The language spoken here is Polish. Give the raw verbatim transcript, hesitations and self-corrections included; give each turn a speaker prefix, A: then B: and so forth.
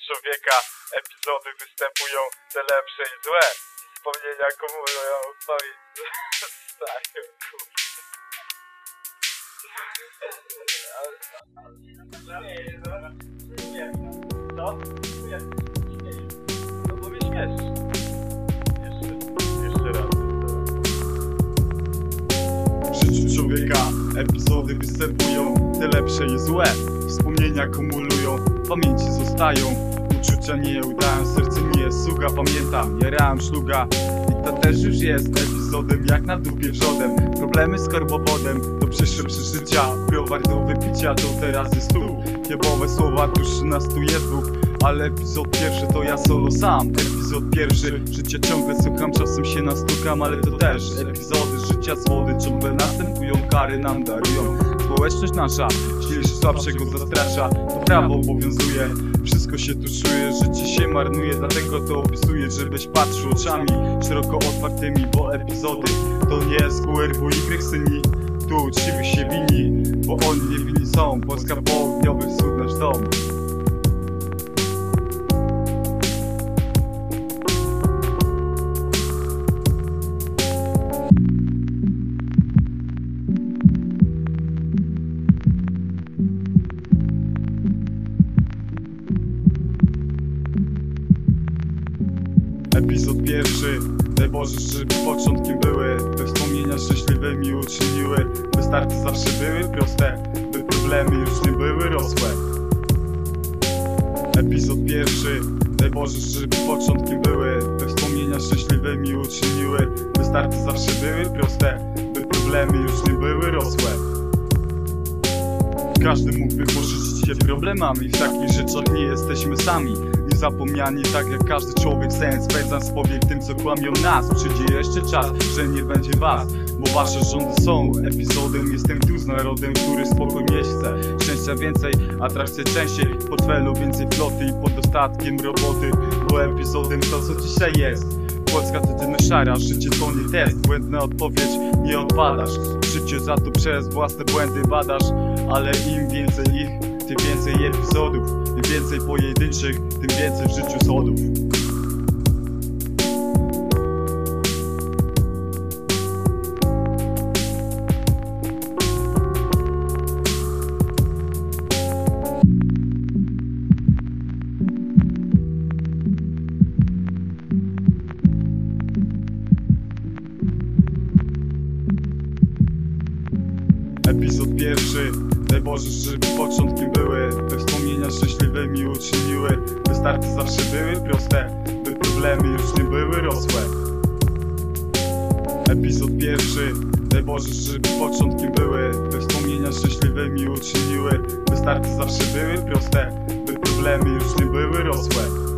A: człowieka. Epizody występują te lepsze i złe. Wspomnienia kumulują, pamięć zostają, kurwa. Co? No bo mnie śmieszy. Jeszcze, jeszcze raz.
B: W życiu człowieka epizody występują te lepsze i złe. Wspomnienia kumulują, w pamięci zostają. Uczucia nie udają, serce nie jest sługa. Pamiętam, jarałem szluga i to też już jest epizodem jak na dupie wrzodem. Problemy z karbowodem to przyszłe przeżycia. Browar do wypicia to teraz jest tu. Jebowe słowa, tuż na stu jest Bóg. Ale epizod pierwszy to ja solo sam. Epizod pierwszy, życia ciągle słucham, czasem się nastukam, ale to też epizody życia z wody ciągle następują, kary nam darują. Społeczność nasza, silniejszy słabszego zastrasza. To prawo obowiązuje, wszystko się tuszuje, życie się marnuje. Dlatego to opisuję, żebyś patrzył oczami szeroko otwartymi, bo epizody to nie jest Q R W Y syni. Tu uczciwych się wini, bo oni nie winni są. Polska południowy, wschód nasz dom. Epizod pierwszy, daj Boże, żeby początkiem były, by wspomnienia szczęśliwe mi uczyniły, by starty zawsze były proste, by problemy już nie były rosłe. Epizod pierwszy, daj Boże, żeby początkiem były, by wspomnienia szczęśliwe mi uczyniły, by starty zawsze były proste, by problemy już nie były rosłe. Każdy mógłby porzucić się problemami, w takich rzeczach nie jesteśmy sami. Zapomniani, tak jak każdy człowiek, sens spędzam z powiek tym, co kłamią nas. Przyjdzie jeszcze czas, że nie będzie was, bo wasze rządy są epizodem. Jestem tu z narodem, który spokojnie chce szczęścia więcej, atrakcja częściej, w portfelu więcej floty i pod dostatkiem roboty. Bo epizodem to, co dzisiaj jest. Polska to ty szara, życie to nie test. Błędna odpowiedź, nie odpadasz. Życie za to przez własne błędy badasz. Ale im więcej ich, tym więcej epizodów. Im więcej pojedynczych, tym więcej w życiu sodów. Epizod pierwszy, daj Boże, żeby początkiem były, by wspomnienia szczęśliwe mi uczyniły, by starty zawsze były proste, by problemy już nie były rosłe. Epizod pierwszy, daj Boże, żeby początkiem były, by wspomnienia szczęśliwe mi uczyniły, by starty zawsze były proste, by problemy już nie były rosłe.